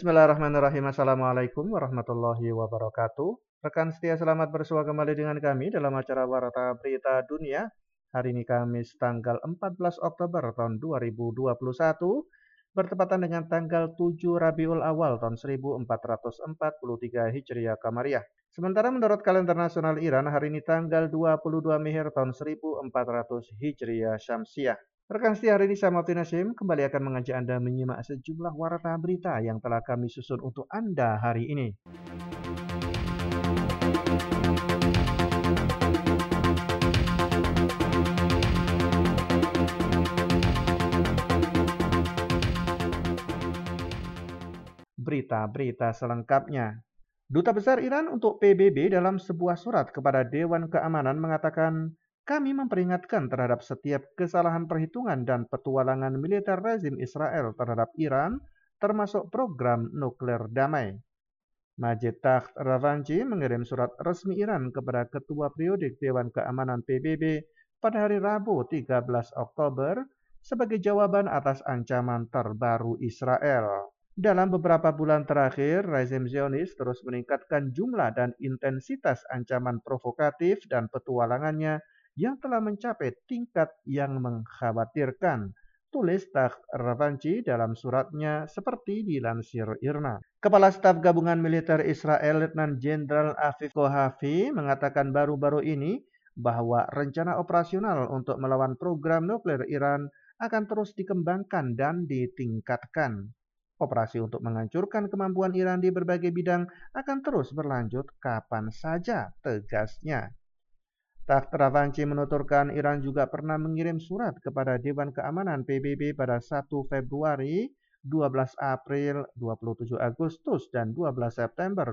Bismillahirrahmanirrahim. Assalamualaikum warahmatullahi wabarakatuh. Rekan setia, selamat bersua kembali dengan kami dalam acara Warta Berita Dunia. Hari ini Kamis tanggal 14 Oktober tahun 2021, bertepatan dengan tanggal 7 Rabiul Awal tahun 1443 Hijriah Kamariah. Sementara menurut kalender nasional Iran, hari ini tanggal 22 Mehir tahun 1400 Hijriah Syamsiah. Rekan setia, hari ini saya Mautin Hashim kembali akan mengajak Anda menyimak sejumlah warta berita yang telah kami susun untuk Anda hari ini. Berita-berita selengkapnya. Duta Besar Iran untuk PBB dalam sebuah surat kepada Dewan Keamanan mengatakan, kami memperingatkan terhadap setiap kesalahan perhitungan dan petualangan militer rezim Israel terhadap Iran, termasuk program nuklir damai. Majid Takht Ravanchi mengirim surat resmi Iran kepada Ketua Periodik Dewan Keamanan PBB pada hari Rabu 13 Oktober sebagai jawaban atas ancaman terbaru Israel. Dalam beberapa bulan terakhir, rezim Zionis terus meningkatkan jumlah dan intensitas ancaman provokatif dan petualangannya yang telah mencapai tingkat yang mengkhawatirkan, tulis Takht Ravanchi dalam suratnya seperti dilansir IRNA. Kepala Staf Gabungan Militer Israel Letnan Jenderal Aviv Kohavi mengatakan baru-baru ini bahwa rencana operasional untuk melawan program nuklir Iran akan terus dikembangkan dan ditingkatkan. Operasi untuk menghancurkan kemampuan Iran di berbagai bidang akan terus berlanjut kapan saja, tegasnya. Takht Ravanchi menuturkan Iran juga pernah mengirim surat kepada Dewan Keamanan PBB pada 1 Februari, 12 April, 27 Agustus, dan 12 September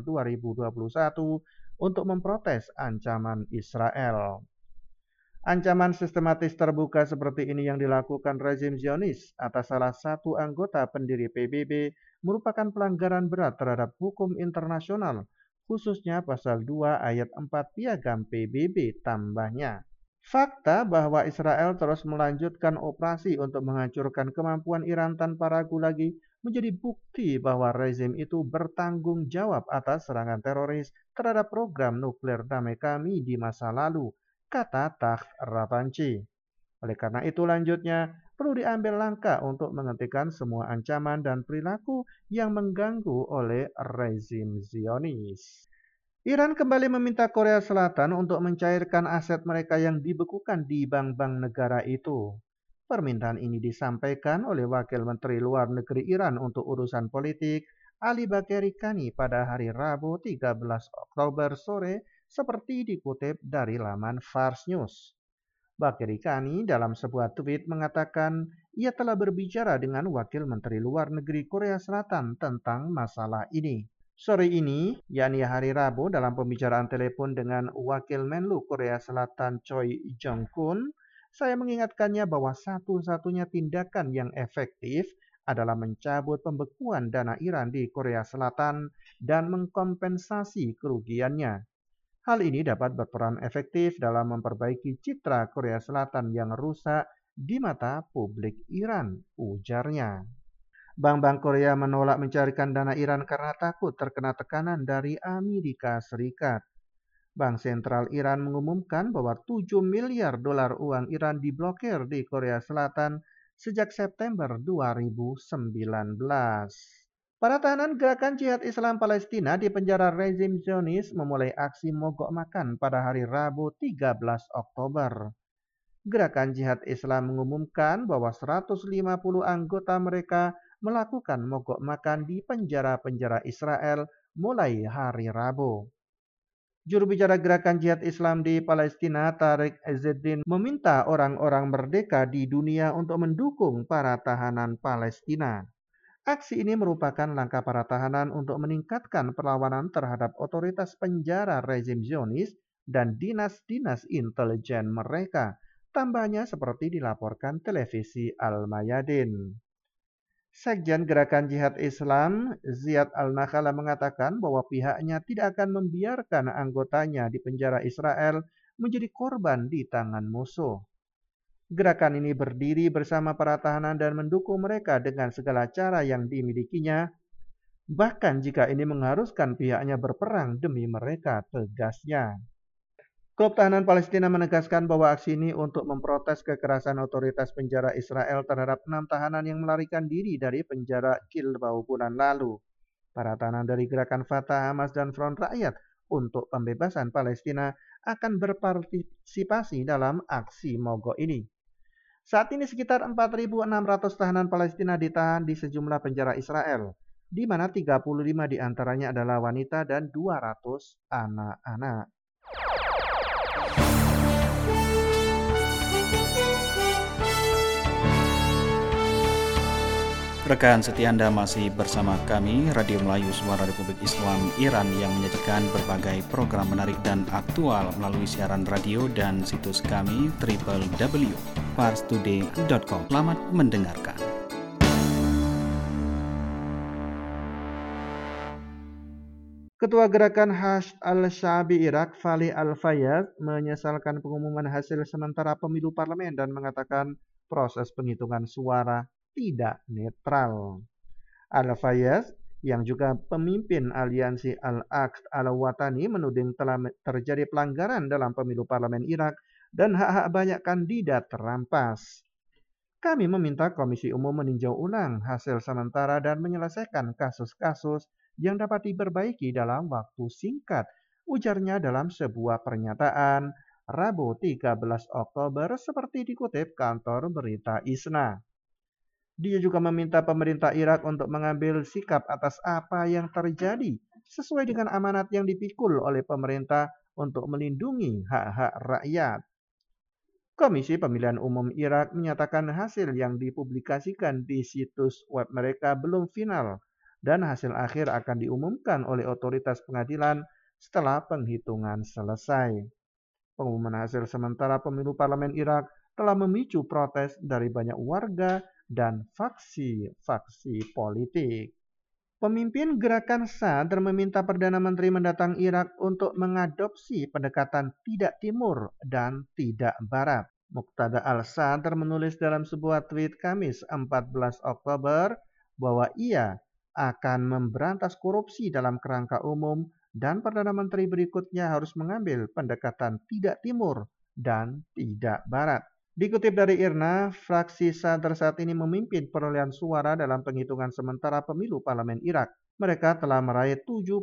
2021 untuk memprotes ancaman Israel. Ancaman sistematis terbuka seperti ini yang dilakukan rezim Zionis atas salah satu anggota pendiri PBB merupakan pelanggaran berat terhadap hukum internasional, khususnya pasal 2 ayat 4 Piagam PBB, tambahnya. Fakta bahwa Israel terus melanjutkan operasi untuk menghancurkan kemampuan Iran tanpa ragu lagi menjadi bukti bahwa rezim itu bertanggung jawab atas serangan teroris terhadap program nuklir damai kami di masa lalu, kata Takht Ravanchi. Oleh karena itu lanjutnya, perlu diambil langkah untuk menghentikan semua ancaman dan perilaku yang mengganggu oleh rezim Zionis. Iran kembali meminta Korea Selatan untuk mencairkan aset mereka yang dibekukan di bank-bank negara itu. Permintaan ini disampaikan oleh Wakil Menteri Luar Negeri Iran untuk urusan politik, Ali Bagheri Kani, pada hari Rabu 13 Oktober sore, seperti dikutip dari laman Fars News. Bagheri Kani dalam sebuah tweet mengatakan ia telah berbicara dengan Wakil Menteri Luar Negeri Korea Selatan tentang masalah ini. Sore ini, yakni hari Rabu, dalam pembicaraan telepon dengan Wakil Menlu Korea Selatan Choi Jong-kun, saya mengingatkannya bahwa satu-satunya tindakan yang efektif adalah mencabut pembekuan dana Iran di Korea Selatan dan mengkompensasi kerugiannya. Hal ini dapat berperan efektif dalam memperbaiki citra Korea Selatan yang rusak di mata publik Iran, ujarnya. Bank-bank Korea menolak mencairkan dana Iran karena takut terkena tekanan dari Amerika Serikat. Bank Sentral Iran mengumumkan bahwa 7 miliar dolar uang Iran diblokir di Korea Selatan sejak September 2019. Para tahanan Gerakan Jihad Islam Palestina di penjara rezim Zionis memulai aksi mogok makan pada hari Rabu 13 Oktober. Gerakan Jihad Islam mengumumkan bahwa 150 anggota mereka melakukan mogok makan di penjara-penjara Israel mulai hari Rabu. Juru bicara Gerakan Jihad Islam di Palestina, Tariq Izzeddin, meminta orang-orang merdeka di dunia untuk mendukung para tahanan Palestina. Aksi ini merupakan langkah para tahanan untuk meningkatkan perlawanan terhadap otoritas penjara rezim Zionis dan dinas-dinas intelijen mereka, tambahnya seperti dilaporkan televisi Al-Mayadin. Sekjen Gerakan Jihad Islam, Ziad Al-Nakhala, mengatakan bahwa pihaknya tidak akan membiarkan anggotanya di penjara Israel menjadi korban di tangan musuh. Gerakan ini berdiri bersama para tahanan dan mendukung mereka dengan segala cara yang dimilikinya, bahkan jika ini mengharuskan pihaknya berperang demi mereka, tegasnya. Klub Tahanan Palestina menegaskan bahwa aksi ini untuk memprotes kekerasan otoritas penjara Israel terhadap 6 tahanan yang melarikan diri dari penjara Gilboa bulan lalu. Para tahanan dari gerakan Fatah, Hamas, dan Front Rakyat untuk Pembebasan Palestina akan berpartisipasi dalam aksi mogok ini. Saat ini sekitar 4.600 tahanan Palestina ditahan di sejumlah penjara Israel, di mana 35 diantaranya adalah wanita dan 200 anak-anak. Rekan setia Anda masih bersama kami, Radio Melayu Suara Republik Islam Iran yang menyajikan berbagai program menarik dan aktual melalui siaran radio dan situs kami www.parstoday.com. Selamat mendengarkan. Ketua Gerakan Hashd al-Sha'bi Irak, Fali al-Fayyad, menyesalkan pengumuman hasil sementara pemilu parlemen dan mengatakan proses penghitungan suara tidak netral. Al-Fayyad, yang juga pemimpin aliansi Al-Aqd Al-Watani, menuding telah terjadi pelanggaran dalam pemilu parlemen Irak dan hak-hak banyak kandidat terampas. Kami meminta Komisi Umum meninjau ulang hasil sementara dan menyelesaikan kasus-kasus yang dapat diperbaiki dalam waktu singkat, ujarnya dalam sebuah pernyataan Rabu 13 Oktober seperti dikutip kantor berita ISNA. Dia juga meminta pemerintah Irak untuk mengambil sikap atas apa yang terjadi sesuai dengan amanat yang dipikul oleh pemerintah untuk melindungi hak-hak rakyat. Komisi Pemilihan Umum Irak menyatakan hasil yang dipublikasikan di situs web mereka belum final dan hasil akhir akan diumumkan oleh otoritas pengadilan setelah penghitungan selesai. Pengumuman hasil sementara pemilu parlemen Irak telah memicu protes dari banyak warga dan faksi-faksi politik. Pemimpin Gerakan Sadr meminta Perdana Menteri mendatang Irak untuk mengadopsi pendekatan tidak timur dan tidak barat. Muqtada al-Sadr menulis dalam sebuah tweet Kamis 14 Oktober bahwa ia akan memberantas korupsi dalam kerangka umum dan Perdana Menteri berikutnya harus mengambil pendekatan tidak timur dan tidak barat. Dikutip dari IRNA, fraksi Sadr saat ini memimpin perolehan suara dalam penghitungan sementara pemilu parlemen Irak. Mereka telah meraih 72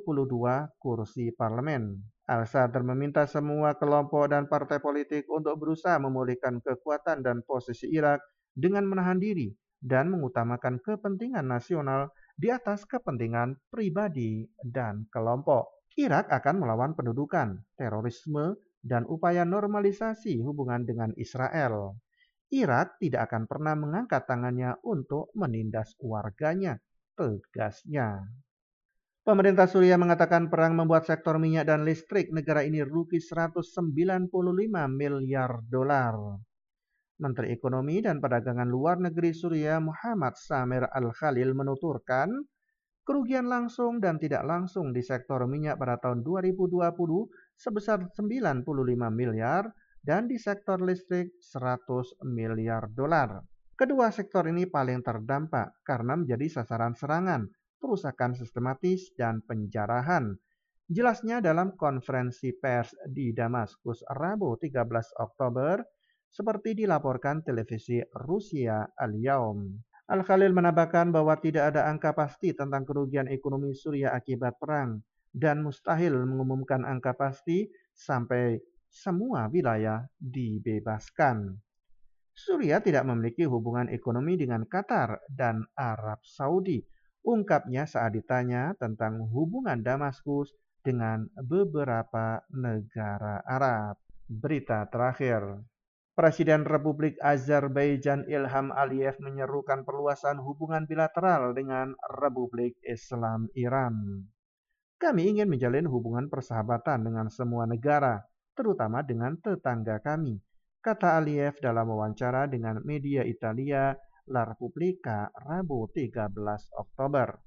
kursi parlemen. Al-Sadr meminta semua kelompok dan partai politik untuk berusaha memulihkan kekuatan dan posisi Irak dengan menahan diri dan mengutamakan kepentingan nasional di atas kepentingan pribadi dan kelompok. Irak akan melawan pendudukan, terorisme, dan upaya normalisasi hubungan dengan Israel. Irak tidak akan pernah mengangkat tangannya untuk menindas warganya, tegasnya. Pemerintah Suriah mengatakan perang membuat sektor minyak dan listrik negara ini rugi 195 miliar dolar. Menteri Ekonomi dan Perdagangan Luar Negeri Suriah Muhammad Samir Al-Khalil menuturkan, kerugian langsung dan tidak langsung di sektor minyak pada tahun 2020 sebesar 95 miliar dan di sektor listrik 100 miliar dolar. Kedua sektor ini paling terdampak karena menjadi sasaran serangan, perusakan sistematis, dan penjarahan. Jelasnya dalam konferensi pers di Damaskus Rabu 13 Oktober seperti dilaporkan televisi Rusia Al-Yaum. Al-Khalil menambahkan bahwa tidak ada angka pasti tentang kerugian ekonomi Suriah akibat perang dan mustahil mengumumkan angka pasti sampai semua wilayah dibebaskan. Suriah tidak memiliki hubungan ekonomi dengan Qatar dan Arab Saudi, ungkapnya saat ditanya tentang hubungan Damaskus dengan beberapa negara Arab. Berita terakhir. Presiden Republik Azerbaijan Ilham Aliyev menyerukan perluasan hubungan bilateral dengan Republik Islam Iran. Kami ingin menjalin hubungan persahabatan dengan semua negara, terutama dengan tetangga kami, kata Aliyev dalam wawancara dengan media Italia La Repubblica Rabu 13 Oktober.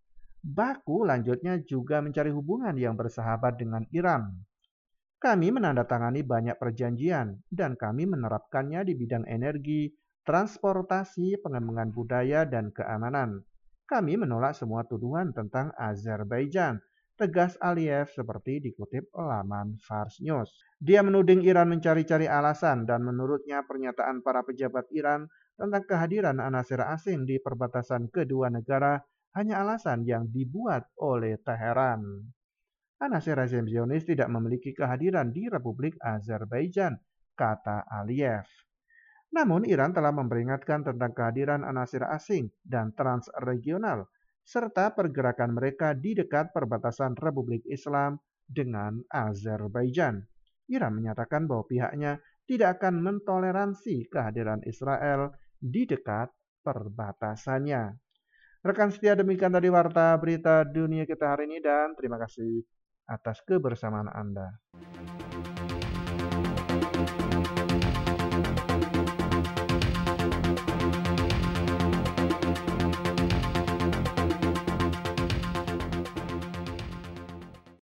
Baku lanjutnya juga mencari hubungan yang bersahabat dengan Iran. Kami menandatangani banyak perjanjian dan kami menerapkannya di bidang energi, transportasi, pengembangan budaya, dan keamanan. Kami menolak semua tuduhan tentang Azerbaijan, tegas Aliyev seperti dikutip laman Fars News. Dia menuding Iran mencari-cari alasan dan menurutnya pernyataan para pejabat Iran tentang kehadiran anasir asing di perbatasan kedua negara hanya alasan yang dibuat oleh Teheran. Anasir rezim Zionis tidak memiliki kehadiran di Republik Azerbaijan, kata Aliyev. Namun Iran telah memperingatkan tentang kehadiran anasir asing dan transregional, serta pergerakan mereka di dekat perbatasan Republik Islam dengan Azerbaijan. Iran menyatakan bahwa pihaknya tidak akan mentoleransi kehadiran Israel di dekat perbatasannya. Rekan setia, demikian tadi warta berita dunia kita hari ini dan terima kasih atas kebersamaan Anda.